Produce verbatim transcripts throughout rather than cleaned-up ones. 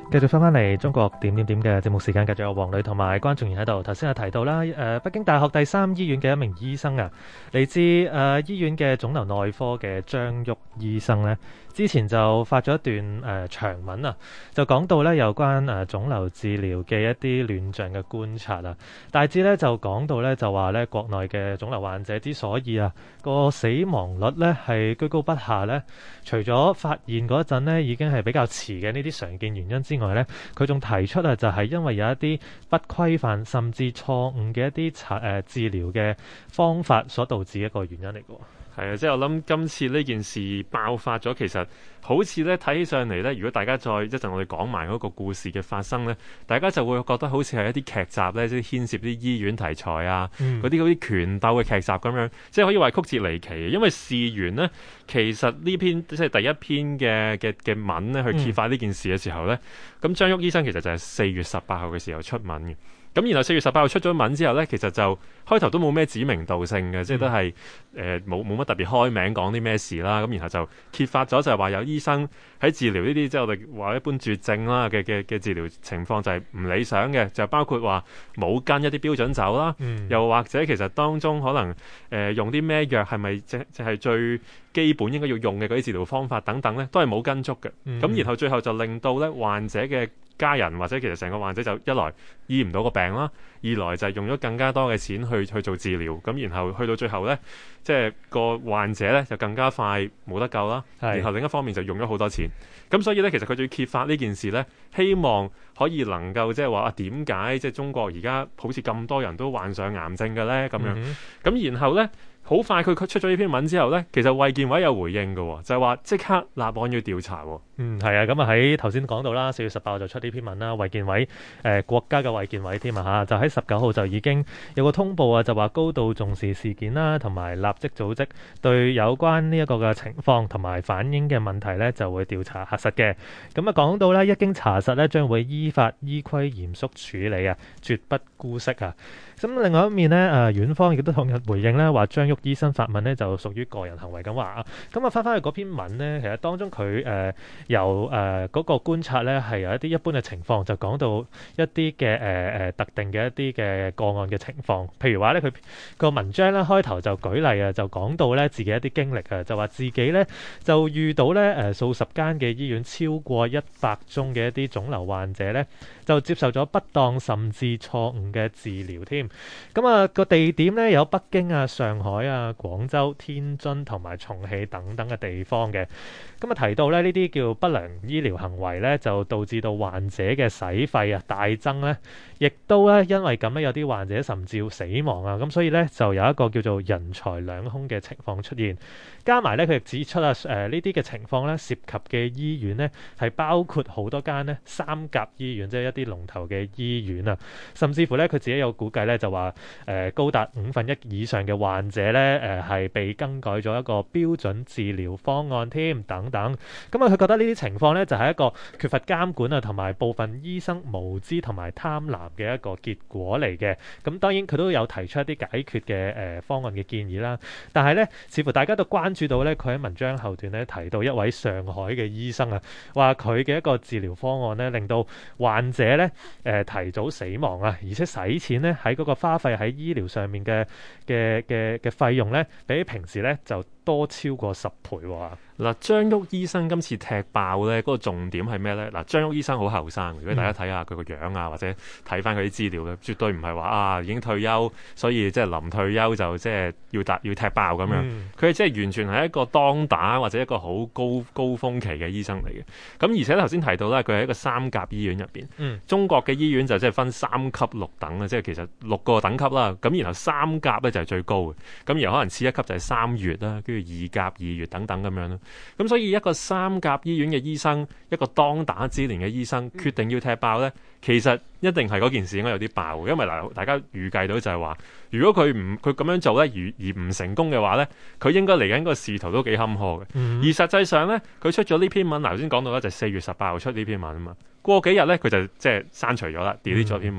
繼續翻翻嚟中國點點點嘅節目時間，繼續有黃女同埋關仲然喺度。頭先有提到啦，誒、呃，北京大學第三醫院嘅一名醫生啊，嚟自誒、呃、醫院嘅腫瘤內科嘅張旭醫生呢，之前就發咗一段誒、呃、長文啊，就講到咧有關誒、呃、腫瘤治療嘅一啲亂象嘅觀察啊，大致咧就講到咧就話咧國內嘅腫瘤患者之所以啊個死亡率咧係居高不下咧，除咗發現嗰陣咧已經係比較遲嘅呢啲常見原因之外咧，佢仲提出啊，就係因為有一啲不規範甚至錯誤嘅一啲查誒治療嘅方法所導致一個原因嚟嘅。 係啊，即係我諗今次呢件事爆發咗，其實好似咧睇起上嚟咧，如果大家再一陣我哋講埋嗰個故事嘅發生咧，大家就會覺得好似係一啲劇集咧，即係牽涉啲醫院題材啊，嗰啲嗰啲拳鬥嘅劇集咁樣，即係可以話曲折離奇嘅。因為事緣呢，其實呢篇即係第一篇嘅嘅嘅文咧，去揭發呢件事嘅時候咧，咁、嗯、張旭醫生其實就係四月十八號嘅時候出文嘅。咁然後四月十八號出咗文之後咧，其實就開頭都冇咩指名道姓嘅，嗯、即係都係誒冇冇乜特別開名講啲咩事啦。咁然後就揭發咗就係話有醫生喺治療呢啲即係我哋話一般絕症啦嘅嘅嘅治療情況就係唔理想嘅，就包括話冇跟一啲標準走啦，嗯、又或者其實當中可能誒、呃、用啲咩藥係咪即即係最基本應該要用嘅嗰啲治療方法等等咧，都係冇跟足嘅。咁、嗯、然後最後就令到咧患者嘅家人或者其實成個患者就一來醫唔到個病啦，二來就係用咗更加多嘅錢去去做治療，咁然後去到最後咧，即係個患者咧就更加快冇得救啦。然後另一方面就用咗好多錢，咁所以咧其實佢就要揭發呢件事咧，希望可以能夠即係話啊點解即係中國而家好似咁多人都患上癌症嘅咧咁樣，咁、嗯、然後咧。好快佢出咗呢篇文之後呢，其實衛健委有回應嘅，就係話即刻立案要調查。 嗯，係啊，咁啊喺頭先講到啦，四月十八號就出呢篇文啦，衛健委誒、呃、國家嘅衛健委添啊嚇，就喺十九號就已經有個通報啊，就話高度重視事件啦，同埋立即組織對有關呢一個嘅情況同埋反映嘅問題呢，就會調查核實嘅。咁啊講到呢，一經查實呢，將會依法依規嚴肅處理啊，絕不姑息啊。咁另外一面呢，誒、呃、院方亦都同日回應呢，話張旭醫生發文呢就屬於個人行為咁話啊。咁啊翻返去嗰篇文呢，其實當中佢誒、呃、由誒嗰、呃那個觀察呢，係有一啲一般嘅情況，就講到一啲嘅誒誒特定嘅一啲嘅個案嘅情況。譬如話呢，佢個文章呢開頭就舉例啊，就講到呢自己一啲經歷啊，就話自己呢就遇到呢誒、呃、數十間嘅醫院超過一百宗嘅一啲腫瘤患者呢，就接受咗不當甚至錯誤嘅治療添。咁啊個地點咧有北京啊、上海啊、廣州、天津同埋重慶等等嘅地方嘅。咁啊提到咧呢啲叫不良醫療行為咧，就導致到患者嘅使費啊大增咧，亦都咧因為咁咧有啲患者甚至要死亡啊。咁所以咧就有一個叫做人財兩空嘅情況出現。加埋咧佢亦指出啊誒呢啲嘅情況咧涉及嘅醫院咧係包括好多間咧三甲醫院，即係一啲龍頭嘅醫院啊，甚至乎咧佢自己有估計咧就話誒、呃、高達五分一以上嘅患者咧誒係被更改咗一個標準治療方案添等等。咁啊佢覺得呢啲情況咧就係一個缺乏監管啊同埋部分醫生無知同埋貪婪嘅一個結果嚟嘅。咁當然佢都有提出一啲解決嘅誒、呃、方案嘅建議啦，但係咧似乎大家都關注到咧佢喺文章後段咧提到一位上海嘅醫生啊，話佢嘅一個治療方案咧令到患者咧誒、呃、提早死亡啊，而且使錢咧喺嗰個花費喺醫療上面嘅嘅嘅嘅費用咧，比起平時咧就多超過十倍喎。 嗱，張旭醫生今次踢爆咧，嗰、那個重點係咩咧？嗱，張旭醫生好後生，如果大家睇下佢個樣啊，或者睇翻佢啲資料咧，絕對唔係話啊已經退休，所以即係臨退休就即係要打要踢爆咁樣。佢係即係完全係一個當打或者一個好高高峰期嘅醫生嚟嘅。咁而且頭先提到咧，佢係一個三甲醫院入邊，嗯、中國嘅醫院就即係分三級六等啊，即係其實六個等級啦。咁然後三甲咧就係最高嘅，咁然後可能次一級就係三乙啦，跟住二甲、二乙等等咁樣啦。咁所以一個三甲醫院嘅醫生，一個當打之年嘅醫生，決定要踢爆呢，其實一定係嗰件事應該有啲爆，因為嗱，大家預計到就係話，如果佢唔佢咁樣做呢，而而唔成功嘅話呢，佢應該嚟緊個仕途都幾坎坷嘅。嗯、而實際上呢，佢出咗呢篇文，嗱頭先講到咧就四月十八號出呢篇文啊嘛，過幾日呢，佢就即係刪除咗啦 delete 咗篇文。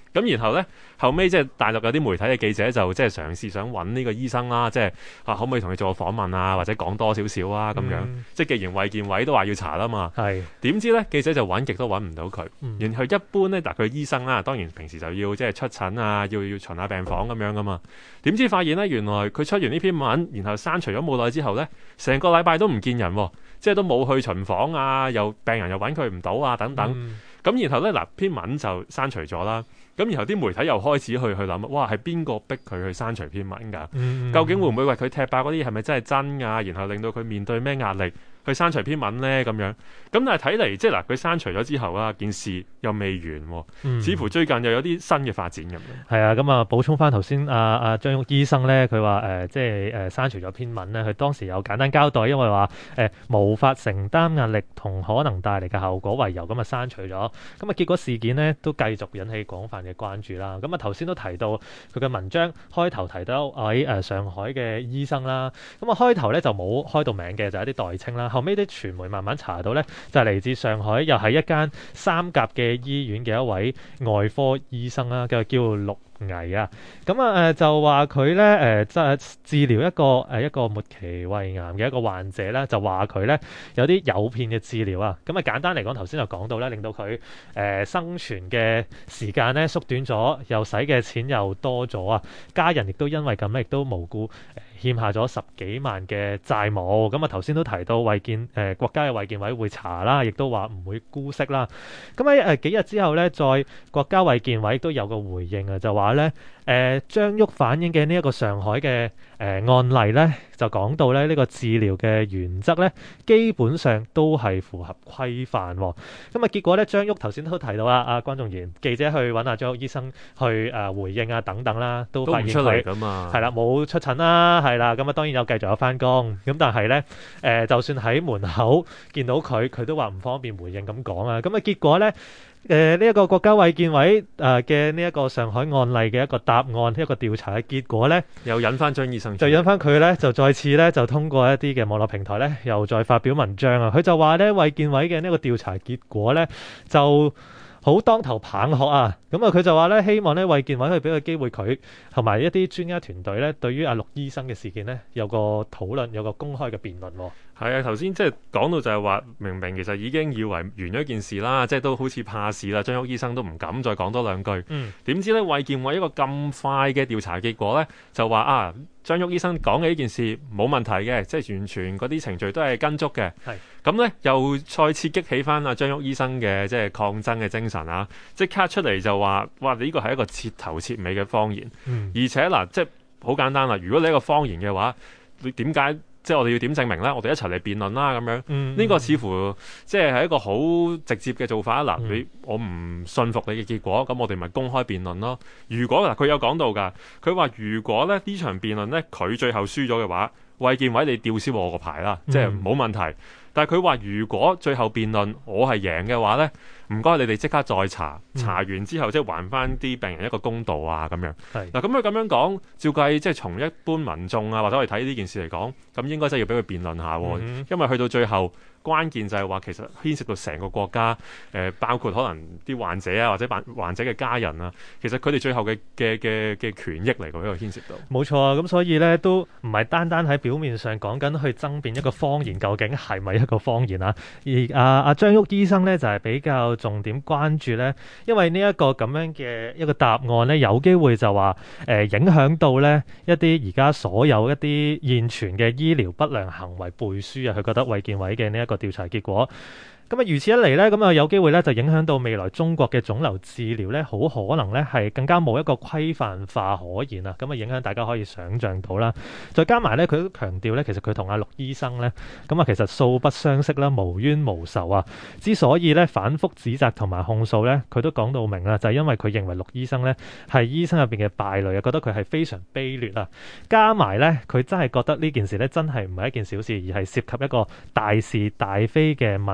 咁然後咧，後尾即係大陸有啲媒體嘅記者就即係嘗試想揾呢個醫生啦，即係啊可唔可以同佢做個訪問啊，或者講多少少啊咁樣。 嗯、 即係既然衛健委都話要查啦嘛， 係點知咧記者就揾極都揾唔到佢。 嗯、 然後一般咧，嗱佢醫生啦，當然平時就要即係出診啊，要要巡下病房咁樣噶嘛。點知發現咧，原來佢出完呢篇文，然後刪除咗冇耐之後咧，成個禮拜都唔見人喎，即係都冇去巡訪啊，又病人又揾佢唔到啊等等。咁、嗯、然後咧嗱篇文就刪除咗啦。咁然後啲媒體又開始去去諗，哇係邊個逼佢去刪除篇文㗎？嗯、究竟會唔會為佢踢爆嗰啲係咪真係真㗎？然後令到佢面對咩壓力去刪除篇文呢？咁樣咁但係睇嚟，即係嗱佢刪除咗之後啊，件事又未完，嗯、似乎最近又有啲新嘅發展咁樣。 係啊，咁啊補充翻頭先阿阿張旭醫生咧，佢話誒即係誒刪除咗篇文咧，佢當時有簡單交代，因為話誒、呃、無法承擔壓力同可能帶嚟嘅後果為由，咁啊刪除咗。咁啊結果事件呢都繼續引起廣泛嘅關注啦。咁啊頭先都提到佢嘅文章開頭提到喺誒上海嘅醫生啦。咁啊開頭咧就冇開到名嘅，就係一啲代稱啦。後尾啲傳媒慢慢查到咧，就係嚟自上海，又係一間三甲嘅醫院嘅一位外科醫生啦，叫叫陸毅啊。咁啊誒就話佢咧誒即係治療一個誒一個末期胃癌嘅一個患者咧，就話佢咧有啲誘騙嘅治療啊。咁啊簡單嚟講，頭先就講到咧，令到佢誒、呃、生存嘅時間咧縮短咗，又使嘅錢又多咗啊。家人亦都因為咁咧，亦都無故欠下咗十幾萬嘅債務。咁啊頭先都提到衛健誒、呃、國家嘅衛健委會查啦，亦都話唔會姑息啦。咁喺誒幾日之後咧，再國家衛健委都有個回應啊，就話咧誒張旭反映嘅呢一個上海嘅誒、呃、案例咧，就講到咧呢、這個治療嘅原則咧，基本上都係符合規範。咁啊結果咧，張旭頭先都提到啦，阿關仲然記者去揾阿張旭醫生去誒、呃、回應啊等等啦，都發現都唔出嚟㗎嘛， 係啦冇出診啦，係啦，咁啊當然有繼續有翻工。咁但係咧誒就算喺門口見到佢，佢都話唔方便回應咁講啊。咁啊結果咧。誒呢一個國家衛健委誒嘅呢一個上海案例嘅一個答案，一個調查嘅結果咧， 又引翻張醫生， 就引翻佢咧，就再次咧就通過一啲嘅網絡平台咧，又再發表文章啊。佢就話咧，衛健委嘅呢個調查結果咧，就好當頭棒喝啊！咁啊，佢就話咧，希望咧衛健委可以俾個機會佢同埋一啲專家團隊咧，對於阿陸醫生嘅事件咧，有個討論，有個公開嘅辯論。 係啊，頭先即係講到就係話，明明其實已經以為完咗件事啦，即係都好似怕事啦。張旭醫生都唔敢再講多兩句。嗯。點知咧，衛健委一個咁快嘅調查結果咧，就話啊，張旭醫生講嘅呢件事冇問題嘅，即係完全嗰啲程序都係跟足嘅。係。咁咧又再次激起翻阿張旭醫生嘅即係抗爭嘅精神啊！即刻出嚟就話，哇！呢個係一個徹頭徹尾嘅謊言。嗯。而且嗱，即係好簡單啦。如果你一個謊言嘅話，你點解？即係我哋要點證明咧？我哋一齊嚟辯論啦，咁樣呢、嗯呢個似乎即係係一個好直接嘅做法。嗱、嗯，你我唔信服你嘅結果，咁我哋咪公開辯論咯。如果嗱，佢有講到㗎，佢話如果咧呢場辯論咧佢最後輸咗嘅話，衛健委你吊銷我個牌啦，即係冇問題。但係佢話如果最後辯論我係贏嘅話咧，唔該你哋即刻再查，查完之後即係還翻啲病人一個公道啊咁樣。嗱，咁佢咁樣講，照計即係從一般民眾啊或者我哋睇呢件事嚟講，咁應該真係要俾佢辯論下，嗯、因為去到最後關鍵就係話其實牽涉到成個國家，誒、呃、包括可能啲患者啊或者患患者嘅家人啊，其實佢哋最後嘅嘅嘅嘅權益嚟㗎，呢個牽涉到。冇錯啊，咁所以咧都唔係單單喺表面上講緊去爭辯一個謊言究竟係咪一個謊言啊，而阿阿張旭醫生咧就係、是、比較重點關注咧，因為呢一個咁樣嘅一個答案咧，有機會就話誒、呃、影響到咧一啲而家所有一啲現存嘅醫療不良行為背書啊，佢覺得衛健委嘅呢一個調查結果。咁啊，如此一嚟咧，咁啊有機會咧就影響到未來中國嘅腫瘤治療咧，好可能咧係更加冇一個規範化可言啊！咁啊影響大家可以想像到啦。再加埋咧，佢都強調咧，其實佢同阿陸醫生咧，咁啊其實素不相識啦，無冤無仇啊。之所以咧反覆指責同埋控訴咧，佢都講到明啦，就係因為佢認為陸醫生咧係醫生入邊嘅敗類啊，覺得佢係非常卑劣啊。加埋咧，佢真係覺得呢件事咧真係唔係一件小事，而係涉及一個大是大非嘅問題嚟嘅。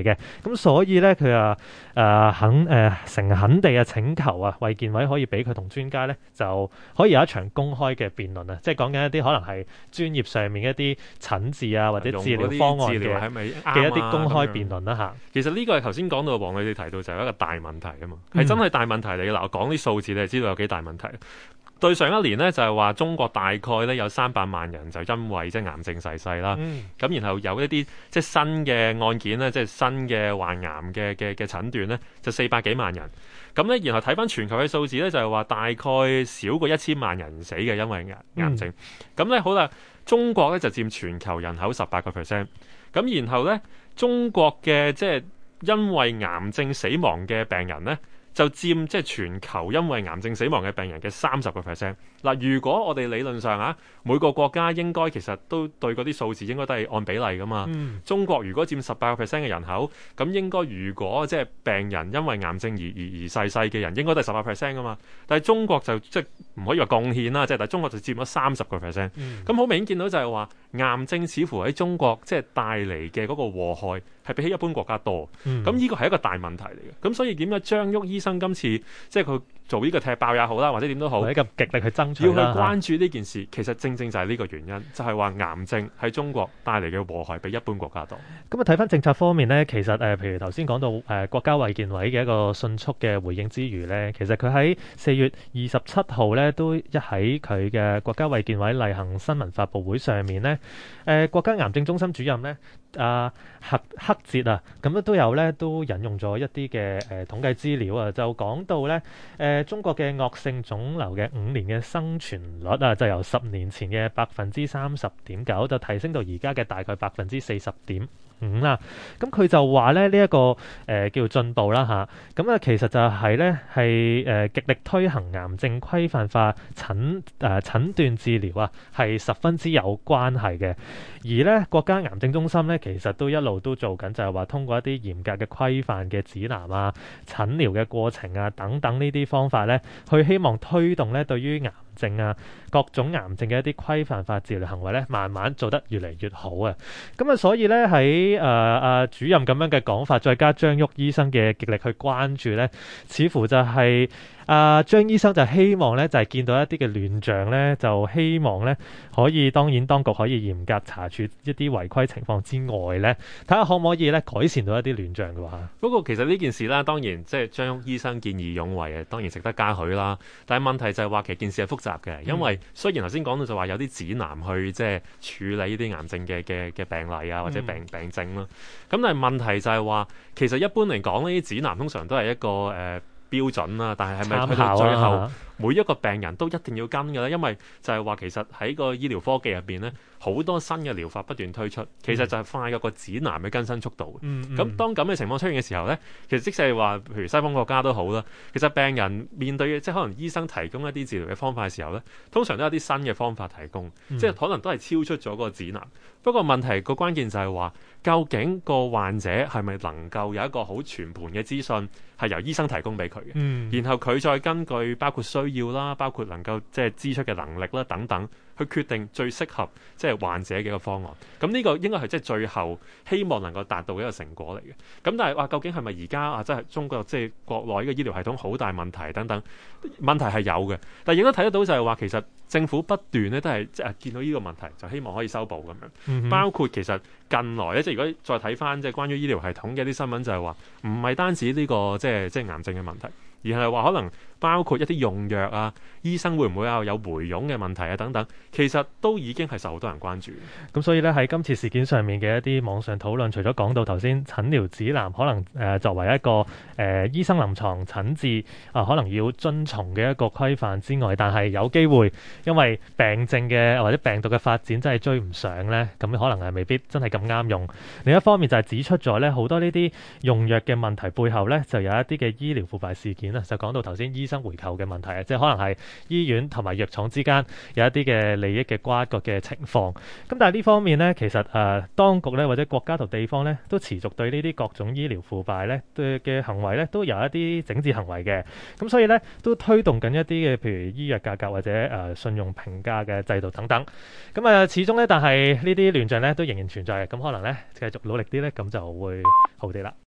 嘅。咁所以咧，佢啊誒肯誒、呃、誠懇地啊請求啊，衛健委可以俾佢同專家咧就可以有一場公開嘅辯論啊，即係講緊一啲可能係專業上面一啲診治啊或者治療方案嘅嘅一啲公開辯論啦嚇。 其實呢個係頭先講到黃女士提到就係一個大問題啊嘛，係、嗯、真係大問題嚟嘅。嗱，我講啲數字你就知道有幾大問題。對上一年呢，就係話中國大概咧有三百萬人就因為即係癌症逝世啦，咁、嗯、然後有一啲即係新嘅案件咧，即係新嘅患癌嘅嘅嘅診斷咧，就四百幾萬人。咁咧，然後睇翻全球嘅數字咧，就係話大概少過一千萬人死嘅，因為癌癌症。咁咧、嗯、好啦，中國咧就佔全球人口十八個 percent。咁然後咧，中國嘅即係因為癌症死亡嘅病人咧，就佔即係全球因為癌症死亡嘅病人嘅三十個 percent。嗱，如果我哋理論上啊，每個國家應該其實都對嗰啲數字應該都係按比例噶嘛。嗯、中國如果佔十八個 percent 嘅人口，咁應該如果即係病人因為癌症而而而逝世嘅人，應該都係十八 percent 噶嘛。但係中國就即係唔可以話貢獻啦，即係但係中國就佔咗三十個 percent。咁好明顯見到就係話癌症似乎喺中國即係帶嚟嘅嗰個禍害係比起一般國家多。咁呢個係一個大問題嚟嘅。咁所以點解張旭醫生今次即係佢做呢個踢爆也好啦，或者點都好， 一個極力去爭取要去關注呢件事，其實正正就係呢個原因，就係話癌症喺中國帶嚟嘅禍害比一般國家多。 咁啊，睇翻政策方面呢，其實誒、呃，譬如頭先講到誒、呃、國家衛健委嘅一個迅速嘅回應之餘呢，其實佢喺四月二十七號呢，都一喺佢嘅國家衛健委例行新聞發佈會上面呢，誒、呃、國家癌症中心主任呢，啊黑黑哲啊，咁咧都有咧都引用咗一啲嘅誒統計資料啊，就講到咧誒、呃、中國嘅惡性腫瘤嘅五年嘅生存率啊，就由十年前嘅百分之三十點九，就提升到而家嘅大概百分之四十點五啦。咁佢就話咧呢一、這個誒、呃、叫進步啦嚇，咁啊其實就係咧係誒極力推行癌症規範化診誒、呃、診斷治療啊，係十分之有關係嘅。而咧國家癌症中心咧其實都一路都做緊，就係話通過一啲嚴格嘅規範嘅指南啊、診療嘅過程啊等等呢啲方法咧，去希望推動咧對於癌症啊各種癌症嘅一啲規範化治療行為咧，慢慢做得越嚟越好啊！咁啊，所以咧喺誒誒主任咁樣嘅講法，再加張旭醫生嘅極力去關注咧，似乎就係、是。啊，張醫生就希望咧，就係、是、見到一啲嘅亂象咧，就希望咧可以，當然當局可以嚴格查處一啲違規情況之外咧，睇下可唔可以咧改善到一啲亂象嘅話。 不過其實呢件事啦，當然即係張醫生見義勇為啊，當然值得嘉許啦。但係問題就係話其實件事係複雜嘅，因為雖然頭先講到就話有啲指南去即係處理呢啲癌症嘅嘅嘅病例啊，或者病病症啦。咁、嗯、但係問題就係話，其實一般嚟講呢啲指南通常都係一個誒。呃標準啦，但係係咪去到最後每一個病人都一定要跟嘅咧？因為就係話其實喺個醫療科技入邊咧，好多新嘅療法不斷推出，其實就係快過個指南嘅更新速度。咁、嗯嗯、當咁嘅情況出現嘅時候咧，其實即使係話，譬如西方國家都好啦，其實病人面對嘅即係可能醫生提供一啲治療嘅方法嘅時候咧，通常都有啲新嘅方法提供，嗯、即係可能都係超出咗個指南。不過問題個關鍵就係話，究竟個患者係咪能夠有一個好全盤嘅資訊，係由醫生提供俾佢嘅，嗯、然後佢再根據包括需要啦，包括能夠即係支出嘅能力啦等等，去決定最適合即係患者嘅一個方案。咁呢個應該係即係最後希望能夠達到一個成果嚟嘅。咁但係話究竟係咪而家啊，即係中國即係國內嘅醫療系統好大問題等等？問題係有嘅，但係亦都睇得到就係話其實政府不斷咧都係即係見到呢個問題，就希望可以修補咁樣。嗯、哼包括其實近來咧，即係如果再睇翻即係關於醫療系統嘅一啲新聞，就係話唔係單止呢個即係即係癌症嘅問題，而係話可能包括一啲用藥啊，醫生會唔會有有回傭嘅問題啊等等，其實都已經係受好多人關注。 咁所以咧喺今次事件上面嘅一啲網上討論，除咗講到頭先診療指南可能誒、呃、作為一個誒、呃、醫生臨床診治啊、呃，可能要遵從嘅一個規範之外，但係有機會因為病症嘅或者病毒嘅發展真係追唔上咧，咁可能係未必真係咁啱用。另一方面就係指出咗咧好多呢啲用藥嘅問題背後咧，就有一啲嘅醫療腐敗事件啊，就講到頭先醫生回購嘅問題啊，即係可能係醫院同埋藥廠之間有一啲嘅利益嘅瓜葛嘅情況。咁但係呢方面咧，其實誒、呃、當局咧或者國家同地方咧都持續對呢啲各種醫療腐敗咧對嘅行為咧都有一啲整治行為嘅。咁所以咧都推動緊一啲嘅譬如醫藥價格或者誒、呃、信用評價嘅制度等等。咁啊、呃、始終咧，但係呢啲亂象咧都仍然存在嘅。咁可能咧繼續努力啲咧，咁就會好啲啦。